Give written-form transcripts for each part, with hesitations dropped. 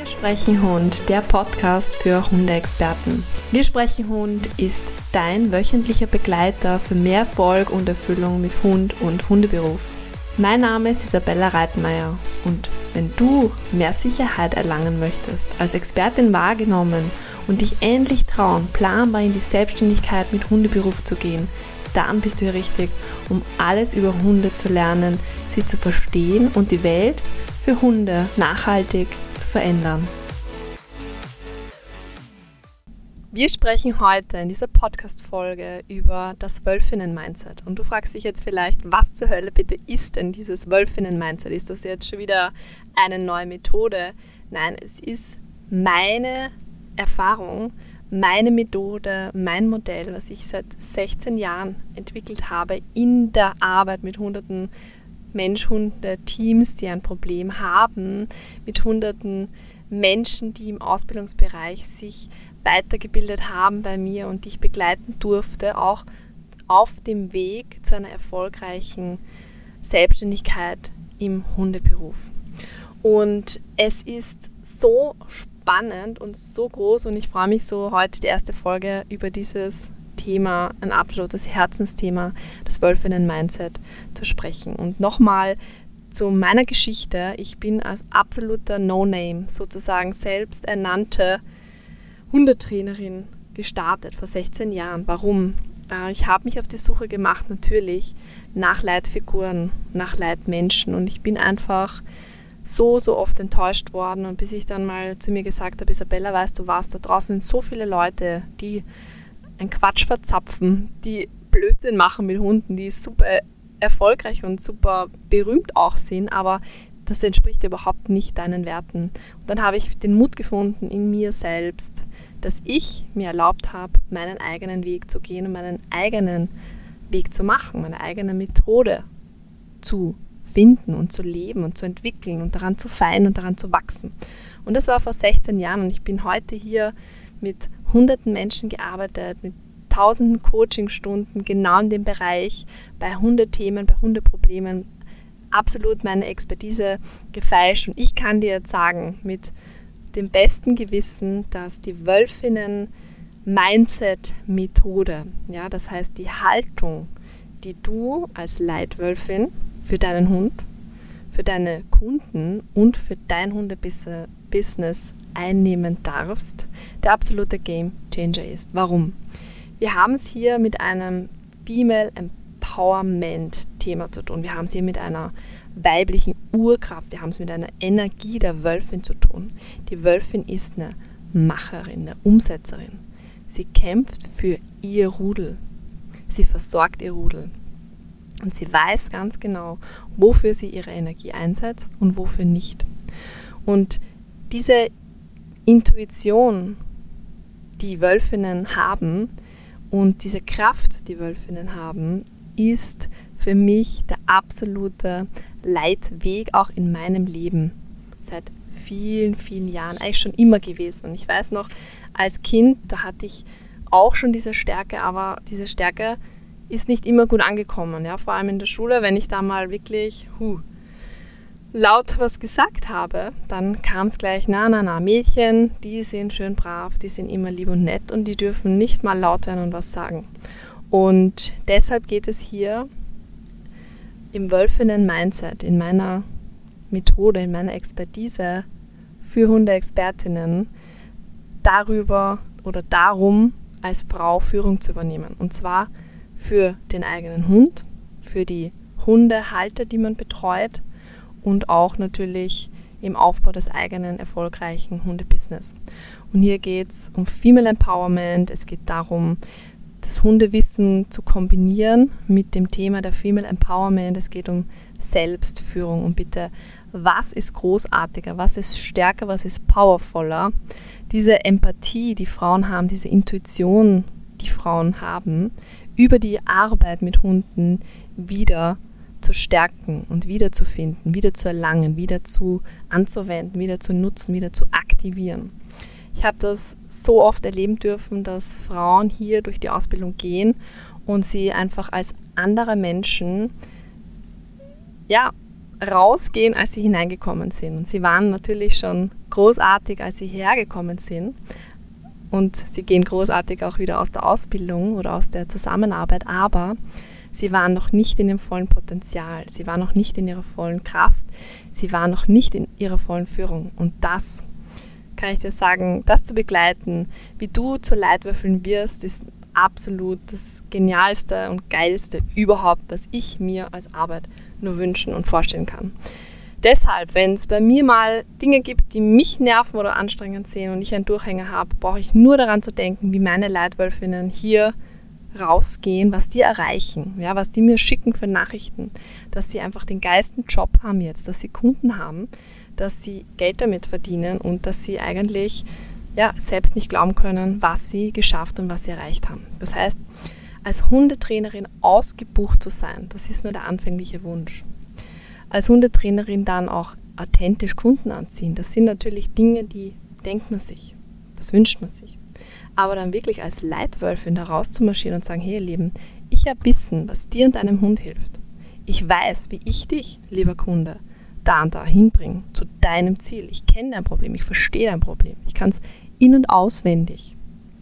Wir sprechen Hund, der Podcast für Hundeexperten. Wir sprechen Hund ist dein wöchentlicher Begleiter für mehr Erfolg und Erfüllung mit Hund und Hundeberuf. Mein Name ist Isabella Reitmeier und wenn du mehr Sicherheit erlangen möchtest, als Expertin wahrgenommen und dich endlich trauen, planbar in die Selbstständigkeit mit Hundeberuf zu gehen, dann bist du hier richtig, um alles über Hunde zu lernen, sie zu verstehen und die Welt für Hunde nachhaltig zu verändern. Wir sprechen heute in dieser Podcast-Folge über das Wölfinnen-Mindset. Und du fragst dich jetzt vielleicht, was zur Hölle bitte ist denn dieses Wölfinnen-Mindset? Ist das jetzt schon wieder eine neue Methode? Nein, es ist meine Erfahrung, meine Methode, mein Modell, was ich seit 16 Jahren entwickelt habe in der Arbeit mit hunderten Mensch-Hunde-Teams, die ein Problem haben, mit hunderten Menschen, die im Ausbildungsbereich sich weitergebildet haben bei mir und die ich begleiten durfte, auch auf dem Weg zu einer erfolgreichen Selbstständigkeit im Hundeberuf. Und es ist so spannend und so groß und ich freue mich so, heute die erste Folge über dieses Thema, ein absolutes Herzensthema, das Wölfinnen-Mindset zu sprechen. Und nochmal zu meiner Geschichte. Ich bin als absoluter No-Name, sozusagen selbsternannte Hundetrainerin gestartet vor 16 Jahren. Warum? Ich habe mich auf die Suche gemacht, natürlich, nach Leitfiguren, nach Leitmenschen und ich bin einfach so oft enttäuscht worden und bis ich dann mal zu mir gesagt habe, Isabella, weißt du was, da draußen sind so viele Leute, die einen Quatsch verzapfen, die Blödsinn machen mit Hunden, die super erfolgreich und super berühmt auch sind, aber das entspricht überhaupt nicht deinen Werten. Und dann habe ich den Mut gefunden in mir selbst, dass ich mir erlaubt habe, meinen eigenen Weg zu gehen und meinen eigenen Weg zu machen, meine eigene Methode zu finden und zu leben und zu entwickeln und daran zu feilen und daran zu wachsen. Und das war vor 16 Jahren und ich bin heute hier mit hunderten Menschen gearbeitet, mit tausenden Coachingstunden genau in dem Bereich, bei Hundethemen, bei Hundeproblemen, absolut meine Expertise gefeilscht und ich kann dir jetzt sagen, mit dem besten Gewissen, dass die Wölfinnen-Mindset-Methode, ja, das heißt die Haltung, die du als Leitwölfin für deinen Hund, für deine Kunden und für dein Hundebusiness einnehmen darfst, der absolute Game Changer ist. Warum? Wir haben es hier mit einem Female Empowerment Thema zu tun. Wir haben es hier mit einer weiblichen Urkraft, wir haben es mit einer Energie der Wölfin zu tun. Die Wölfin ist eine Macherin, eine Umsetzerin. Sie kämpft für ihr Rudel. Sie versorgt ihr Rudel. Und sie weiß ganz genau, wofür sie ihre Energie einsetzt und wofür nicht. Und diese Intuition, die Wölfinnen haben und diese Kraft, die Wölfinnen haben, ist für mich der absolute Leitweg auch in meinem Leben. Seit vielen, vielen Jahren, eigentlich schon immer gewesen. Und ich weiß noch, als Kind, da hatte ich auch schon diese Stärke, aber diese Stärke ist nicht immer gut angekommen. Ja? Vor allem in der Schule, wenn ich da mal wirklich laut was gesagt habe, dann kam es gleich, na, Mädchen, die sind schön brav, die sind immer lieb und nett und die dürfen nicht mal laut werden und was sagen. Und deshalb geht es hier im Wölfinnen-Mindset, in meiner Methode, in meiner Expertise für Hundeexpertinnen darüber oder darum, als Frau Führung zu übernehmen. Und zwar für den eigenen Hund, für die Hundehalter, die man betreut und auch natürlich im Aufbau des eigenen erfolgreichen Hundebusiness. Und hier geht es um Female Empowerment, es geht darum, das Hundewissen zu kombinieren mit dem Thema der Female Empowerment. Es geht um Selbstführung. Und bitte, was ist großartiger, was ist stärker, was ist powervoller? Diese Empathie, die Frauen haben, diese Intuition, die Frauen haben, über die Arbeit mit Hunden wieder zu stärken und wiederzufinden, wieder zu erlangen, wieder zu anzuwenden, wieder zu nutzen, wieder zu aktivieren. Ich habe das so oft erleben dürfen, dass Frauen hier durch die Ausbildung gehen und sie einfach als andere Menschen rausgehen, als sie hineingekommen sind. Und sie waren natürlich schon großartig, als sie hierher gekommen sind. Und sie gehen großartig auch wieder aus der Ausbildung oder aus der Zusammenarbeit, aber sie waren noch nicht in dem vollen Potenzial, sie waren noch nicht in ihrer vollen Kraft, sie waren noch nicht in ihrer vollen Führung. Und das, kann ich dir sagen, das zu begleiten, wie du zur Leitwölfin wirst, ist absolut das Genialste und Geilste überhaupt, was ich mir als Arbeit nur wünschen und vorstellen kann. Deshalb, wenn es bei mir mal Dinge gibt, die mich nerven oder anstrengend sehen und ich einen Durchhänger habe, brauche ich nur daran zu denken, wie meine Leitwölfinnen hier rausgehen, was die erreichen, ja, was die mir schicken für Nachrichten, dass sie einfach den geilsten Job haben jetzt, dass sie Kunden haben, dass sie Geld damit verdienen und dass sie eigentlich selbst nicht glauben können, was sie geschafft und was sie erreicht haben. Das heißt, als Hundetrainerin ausgebucht zu sein, das ist nur der anfängliche Wunsch. Als Hundetrainerin dann auch authentisch Kunden anziehen, das sind natürlich Dinge, die denkt man sich, das wünscht man sich. Aber dann wirklich als Leitwölfin da rauszumarschieren und sagen, hey ihr Lieben, ich habe Wissen, was dir und deinem Hund hilft. Ich weiß, wie ich dich, lieber Kunde, da und da hinbringe zu deinem Ziel. Ich kenne dein Problem, ich verstehe dein Problem. Ich kann es in- und auswendig.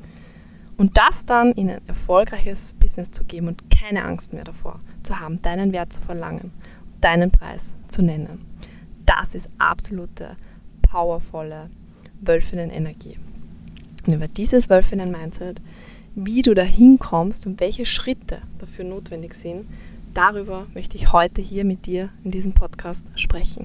Und das dann in ein erfolgreiches Business zu geben und keine Angst mehr davor zu haben, deinen Wert zu verlangen, deinen Preis zu nennen. Das ist absolute, powervolle Wölfinnen-Energie. Und über dieses Wölfinnen-Mindset, wie du da hinkommst und welche Schritte dafür notwendig sind, darüber möchte ich heute hier mit dir in diesem Podcast sprechen.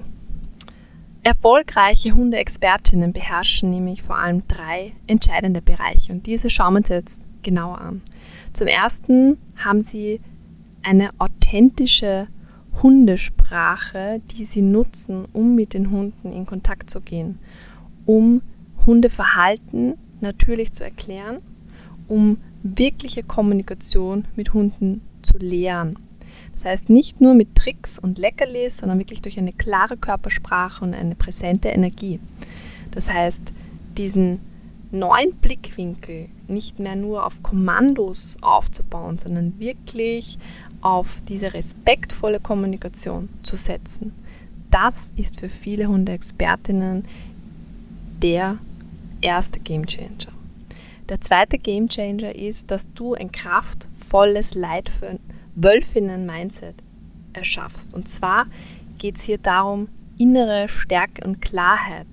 Erfolgreiche Hundeexpertinnen beherrschen nämlich vor allem 3 entscheidende Bereiche und diese schauen wir uns jetzt genauer an. Zum ersten haben sie eine authentische Hundesprache, die sie nutzen, um mit den Hunden in Kontakt zu gehen, um Hundeverhalten natürlich zu erklären, um wirkliche Kommunikation mit Hunden zu lehren. Das heißt, nicht nur mit Tricks und Leckerlis, sondern wirklich durch eine klare Körpersprache und eine präsente Energie. Das heißt, diesen neuen Blickwinkel nicht mehr nur auf Kommandos aufzubauen, sondern wirklich auf diese respektvolle Kommunikation zu setzen. Das ist für viele Hundeexpertinnen der erste Gamechanger. Der zweite Gamechanger ist, dass du ein kraftvolles Wölfinnen-Mindset erschaffst. Und zwar geht es hier darum, innere Stärke und Klarheit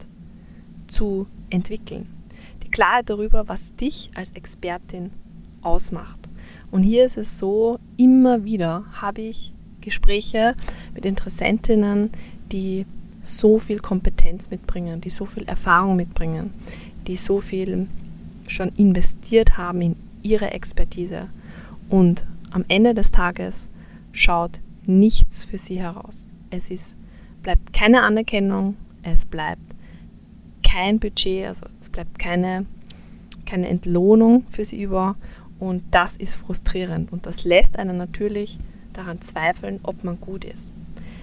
zu entwickeln. Die Klarheit darüber, was dich als Expertin ausmacht. Und hier ist es so, immer wieder habe ich Gespräche mit Interessentinnen, die so viel Kompetenz mitbringen, die so viel Erfahrung mitbringen, die so viel schon investiert haben in ihre Expertise. Und am Ende des Tages schaut nichts für sie heraus. Bleibt keine Anerkennung, es bleibt kein Budget, also es bleibt keine Entlohnung für sie über. Und das ist frustrierend und das lässt einen natürlich daran zweifeln, ob man gut ist.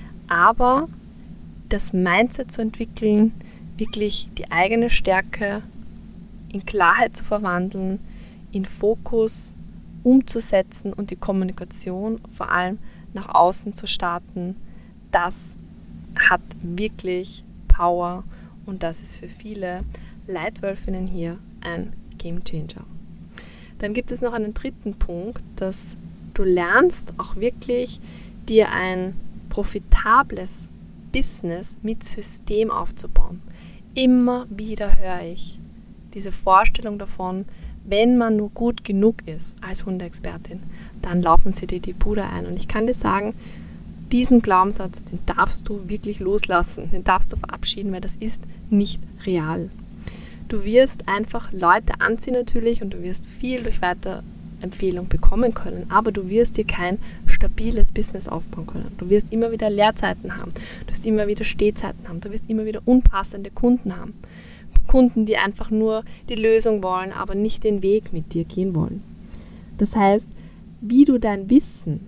Aber das Mindset zu entwickeln, wirklich die eigene Stärke in Klarheit zu verwandeln, in Fokus umzusetzen und die Kommunikation vor allem nach außen zu starten, das hat wirklich Power und das ist für viele Leitwölfinnen hier ein Gamechanger. Dann gibt es noch einen dritten Punkt, dass du lernst auch wirklich dir ein profitables Business mit System aufzubauen. Immer wieder höre ich diese Vorstellung davon, wenn man nur gut genug ist als Hundeexpertin, dann laufen sie dir die Bude ein. Und ich kann dir sagen, diesen Glaubenssatz, den darfst du wirklich loslassen, den darfst du verabschieden, weil das ist nicht real. Du wirst einfach Leute anziehen natürlich und du wirst viel durch Weiterempfehlung bekommen können, aber du wirst dir kein stabiles Business aufbauen können. Du wirst immer wieder Leerzeiten haben, du wirst immer wieder Stehzeiten haben, du wirst immer wieder unpassende Kunden haben. Kunden, die einfach nur die Lösung wollen, aber nicht den Weg mit dir gehen wollen. Das heißt, wie du dein Wissen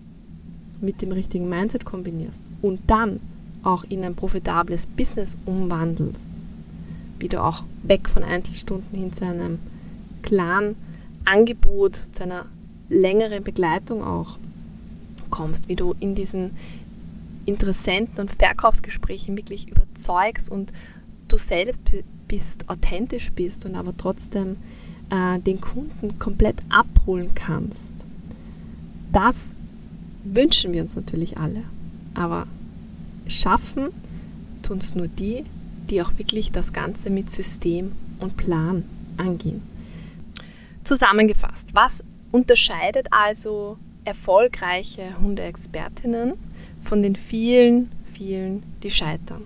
mit dem richtigen Mindset kombinierst und dann auch in ein profitables Business umwandelst, wie du auch weg von Einzelstunden hin zu einem klaren Angebot, zu einer längeren Begleitung auch kommst, wie du in diesen Interessenten- und Verkaufsgesprächen wirklich überzeugst und du selbst bist, authentisch bist und aber trotzdem den Kunden komplett abholen kannst. Das wünschen wir uns natürlich alle, aber schaffen tun es nur die auch wirklich das Ganze mit System und Plan angehen. Zusammengefasst, was unterscheidet also erfolgreiche Hundeexpertinnen von den vielen, die scheitern?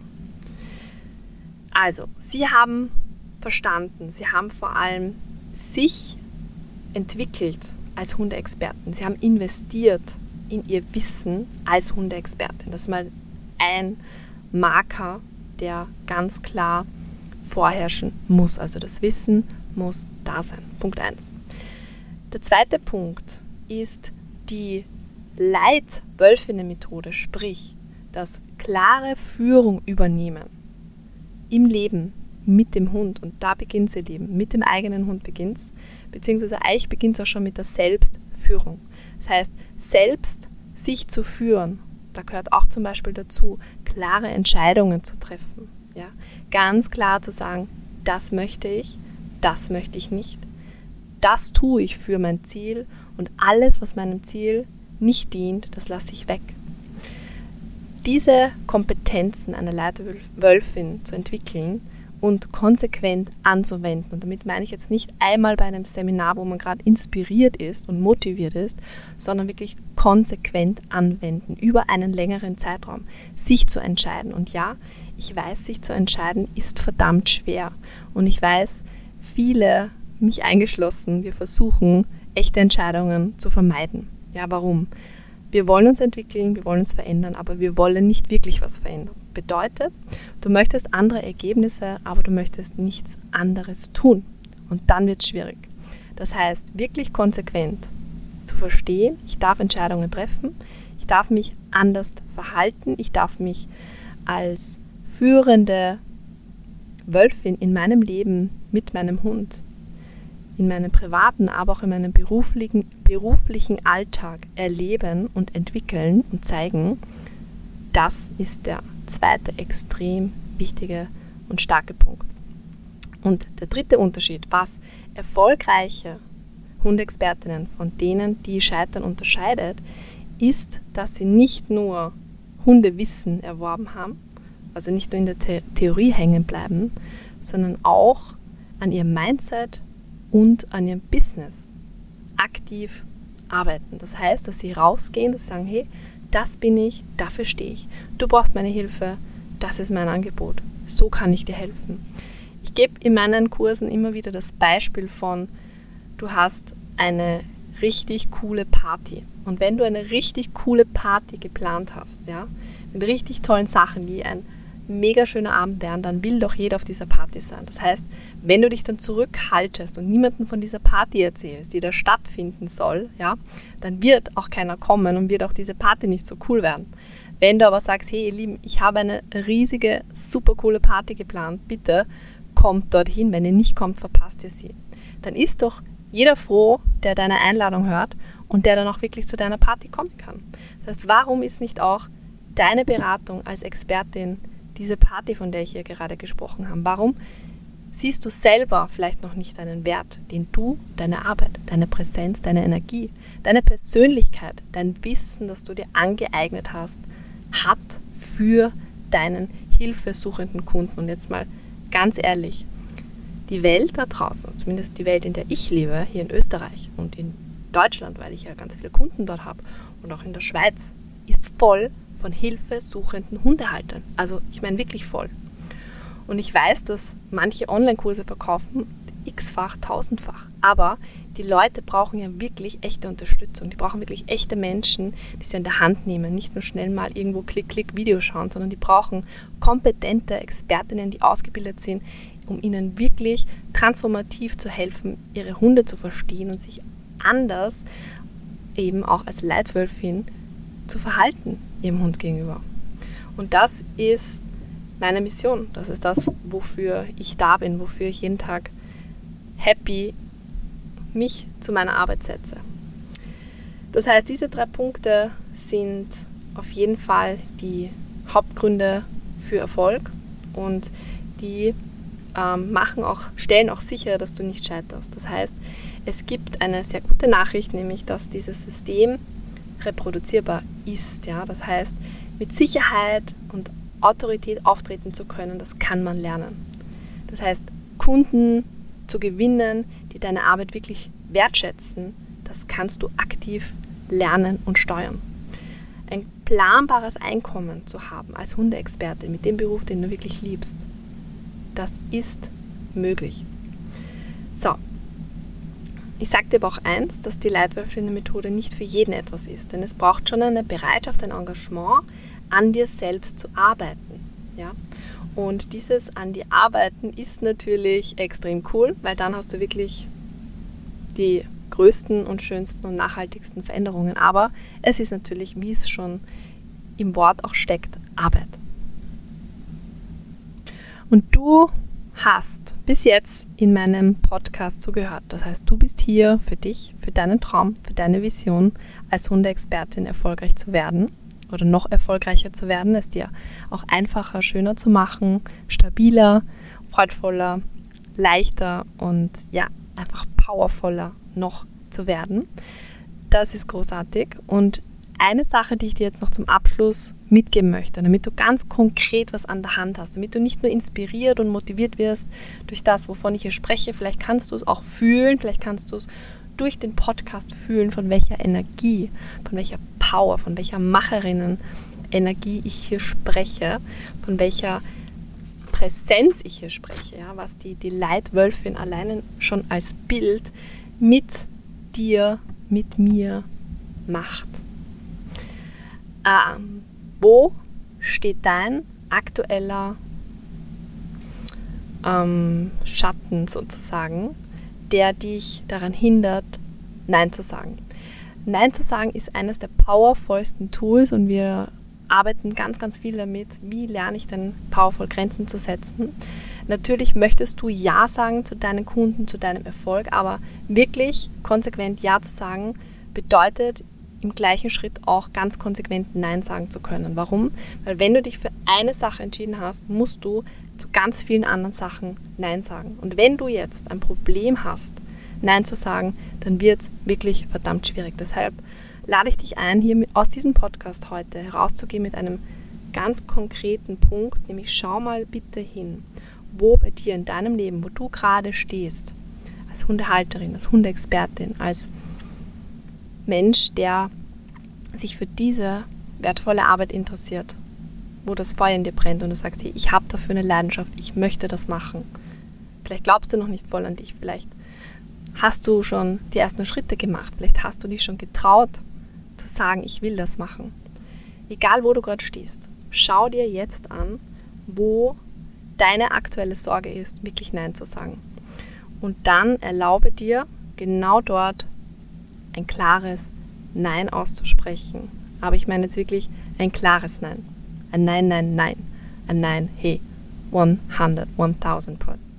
Also, sie haben verstanden, sie haben vor allem sich entwickelt als Hundeexperten. Sie haben investiert in ihr Wissen als Hundeexpertin. Das ist mal ein Marker, der ganz klar vorherrschen muss. Also das Wissen muss da sein. Punkt 1. Der zweite Punkt ist die Leitwölfinnen-Methode, sprich das klare Führung übernehmen im Leben mit dem Hund. Und da beginnt ihr Leben. Mit dem eigenen Hund beginnt es. Beziehungsweise eigentlich beginnt es auch schon mit der Selbstführung. Das heißt, selbst sich zu führen, da gehört auch zum Beispiel dazu, klare Entscheidungen zu treffen. Ja? Ganz klar zu sagen, das möchte ich nicht. Das tue ich für mein Ziel und alles, was meinem Ziel nicht dient, das lasse ich weg. Diese Kompetenzen einer Leitwölfin zu entwickeln und konsequent anzuwenden. Und damit meine ich jetzt nicht einmal bei einem Seminar, wo man gerade inspiriert ist und motiviert ist, sondern wirklich konsequent anwenden, über einen längeren Zeitraum, sich zu entscheiden. Und ja, ich weiß, sich zu entscheiden ist verdammt schwer. Und ich weiß, viele, mich eingeschlossen, wir versuchen, echte Entscheidungen zu vermeiden. Ja, warum? Wir wollen uns entwickeln, wir wollen uns verändern, aber wir wollen nicht wirklich was verändern. Bedeutet, du möchtest andere Ergebnisse, aber du möchtest nichts anderes tun. Und dann wird es schwierig. Das heißt, wirklich konsequent zu verstehen, ich darf Entscheidungen treffen, ich darf mich anders verhalten, ich darf mich als führende Wölfin in meinem Leben mit meinem Hund, in meinem privaten, aber auch in meinem beruflichen Alltag erleben und entwickeln und zeigen. Das ist der zweite extrem wichtige und starke Punkt. Und der dritte Unterschied, was erfolgreiche Hundeexpertinnen von denen, die scheitern, unterscheidet, ist, dass sie nicht nur Hundewissen erworben haben, also nicht nur in der Theorie hängen bleiben, sondern auch an ihrem Mindset und an ihrem Business aktiv arbeiten. Das heißt, dass sie rausgehen, dass sie sagen, hey, das bin ich, dafür stehe ich. Du brauchst meine Hilfe, das ist mein Angebot. So kann ich dir helfen. Ich gebe in meinen Kursen immer wieder das Beispiel von, du hast eine richtig coole Party. Und wenn du eine richtig coole Party geplant hast, ja, mit richtig tollen Sachen, die ein mega schöner Abend wären, dann will doch jeder auf dieser Party sein. Das heißt, wenn du dich dann zurückhaltest und niemandem von dieser Party erzählst, die da stattfinden soll, ja, dann wird auch keiner kommen und wird auch diese Party nicht so cool werden. Wenn du aber sagst, hey ihr Lieben, ich habe eine riesige, super coole Party geplant, bitte kommt dorthin, wenn ihr nicht kommt, verpasst ihr sie. Dann ist doch jeder froh, der deine Einladung hört und der dann auch wirklich zu deiner Party kommen kann. Das heißt, warum ist nicht auch deine Beratung als Expertin diese Party, von der ich hier gerade gesprochen habe? Warum siehst du selber vielleicht noch nicht deinen Wert, den du, deine Arbeit, deine Präsenz, deine Energie, deine Persönlichkeit, dein Wissen, das du dir angeeignet hast, hat für deinen hilfesuchenden Kunden? Und jetzt mal ganz ehrlich, die Welt da draußen, zumindest die Welt, in der ich lebe, hier in Österreich und in Deutschland, weil ich ja ganz viele Kunden dort habe und auch in der Schweiz, ist voll von hilfesuchenden Hundehaltern. Also ich meine wirklich voll. Und ich weiß, dass manche Online-Kurse verkaufen x-fach, tausendfach. Aber die Leute brauchen ja wirklich echte Unterstützung. Die brauchen wirklich echte Menschen, die sie an der Hand nehmen. Nicht nur schnell mal irgendwo klick Video schauen, sondern die brauchen kompetente Expertinnen, die ausgebildet sind, um ihnen wirklich transformativ zu helfen, ihre Hunde zu verstehen und sich anders eben auch als Leitwölfin zu verhalten ihrem Hund gegenüber. Und das ist meine Mission. Das ist das, wofür ich da bin, wofür ich jeden Tag happy mich zu meiner Arbeit setze. Das heißt, diese 3 Punkte sind auf jeden Fall die Hauptgründe für Erfolg und die stellen auch sicher, dass du nicht scheiterst. Das heißt, es gibt eine sehr gute Nachricht, nämlich, dass dieses System reproduzierbar ist. Ja? Das heißt, mit Sicherheit und Autorität auftreten zu können, das kann man lernen. Das heißt, Kunden zu gewinnen, die deine Arbeit wirklich wertschätzen, das kannst du aktiv lernen und steuern. Ein planbares Einkommen zu haben als Hundeexperte mit dem Beruf, den du wirklich liebst, das ist möglich. So, ich sage dir aber auch eins, dass die Leitwölfinnen-Methode nicht für jeden etwas ist, denn es braucht schon eine Bereitschaft, ein Engagement, an dir selbst zu arbeiten. Ja? Und dieses an dir arbeiten ist natürlich extrem cool, weil dann hast du wirklich die größten und schönsten und nachhaltigsten Veränderungen. Aber es ist natürlich, wie es schon im Wort auch steckt, Arbeit. Und du hast bis jetzt in meinem Podcast zugehört. Das heißt, du bist hier für dich, für deinen Traum, für deine Vision als Hundeexpertin erfolgreich zu werden oder noch erfolgreicher zu werden, es dir auch einfacher, schöner zu machen, stabiler, freudvoller, leichter und ja, einfach powervoller noch zu werden. Das ist großartig. Und eine Sache, die ich dir jetzt noch zum Abschluss mitgeben möchte, damit du ganz konkret was an der Hand hast, damit du nicht nur inspiriert und motiviert wirst durch das, wovon ich hier spreche, vielleicht kannst du es auch fühlen, vielleicht kannst du es durch den Podcast fühlen, von welcher Energie, von welcher Power, von welcher Macherinnen-Energie ich hier spreche, von welcher Präsenz ich hier spreche, ja, was die Leitwölfin alleine schon als Bild mit dir, mit mir macht. Wo steht dein aktueller Schatten sozusagen, der dich daran hindert, Nein zu sagen? Nein zu sagen ist eines der powervollsten Tools und wir arbeiten ganz, ganz viel damit. Wie lerne ich denn powervoll Grenzen zu setzen? Natürlich möchtest du Ja sagen zu deinen Kunden, zu deinem Erfolg, aber wirklich konsequent Ja zu sagen bedeutet im gleichen Schritt auch ganz konsequent Nein sagen zu können. Warum? Weil wenn du dich für eine Sache entschieden hast, musst du zu ganz vielen anderen Sachen Nein sagen. Und wenn du jetzt ein Problem hast, Nein zu sagen, dann wird es wirklich verdammt schwierig. Deshalb lade ich dich ein, hier aus diesem Podcast heute herauszugehen mit einem ganz konkreten Punkt, nämlich schau mal bitte hin, wo bei dir in deinem Leben, wo du gerade stehst, als Hundehalterin, als Hundeexpertin, als Mensch, der sich für diese wertvolle Arbeit interessiert, wo das Feuer in dir brennt und du sagst, hey, ich habe dafür eine Leidenschaft, ich möchte das machen. Vielleicht glaubst du noch nicht voll an dich, vielleicht hast du schon die ersten Schritte gemacht, vielleicht hast du dich schon getraut zu sagen, ich will das machen. Egal, wo du gerade stehst, schau dir jetzt an, wo deine aktuelle Sorge ist, wirklich Nein zu sagen. Und dann erlaube dir, genau dort ein klares Nein auszusprechen. Aber ich meine jetzt wirklich ein klares Nein. Ein Nein, Nein, Nein. Ein Nein, hey, 1000%.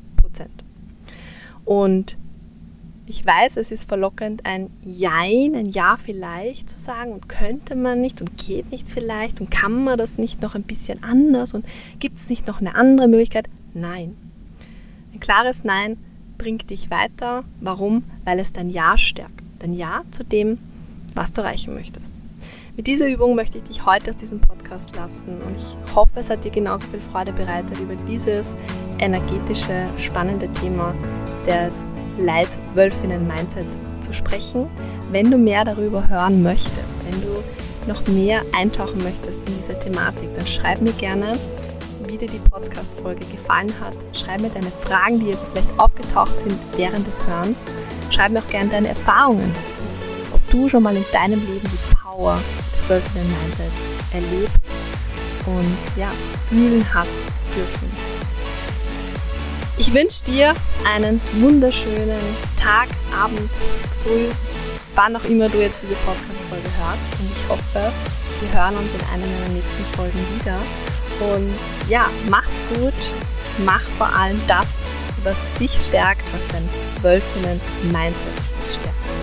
Und ich weiß, es ist verlockend, ein Jein, ein Ja vielleicht zu sagen und könnte man nicht und geht nicht vielleicht und kann man das nicht noch ein bisschen anders und gibt es nicht noch eine andere Möglichkeit? Nein. Ein klares Nein bringt dich weiter. Warum? Weil es dein Ja stärkt. Dein Ja zu dem, was du erreichen möchtest. Mit dieser Übung möchte ich dich heute aus diesem Podcast lassen und ich hoffe, es hat dir genauso viel Freude bereitet, über dieses energetische, spannende Thema des Leitwölfinnen-Mindset zu sprechen. Wenn du mehr darüber hören möchtest, wenn du noch mehr eintauchen möchtest in diese Thematik, dann schreib mir gerne, wie dir die Podcast-Folge gefallen hat. Schreib mir deine Fragen, die jetzt vielleicht aufgetaucht sind während des Hörens. Schreib mir auch gerne deine Erfahrungen dazu. Ob du schon mal in deinem Leben die Power des Wölfinnen-Mindsets erlebt und ja, fühlen hast dürfen. Ich wünsche dir einen wunderschönen Tag, Abend, Früh, wann auch immer du jetzt diese Podcast-Folge hörst. Und ich hoffe, wir hören uns in einer meiner nächsten Folgen wieder. Und ja, mach's gut, mach vor allem das, was dich stärkt, was dein Wölfinnen-Mindset stärkt.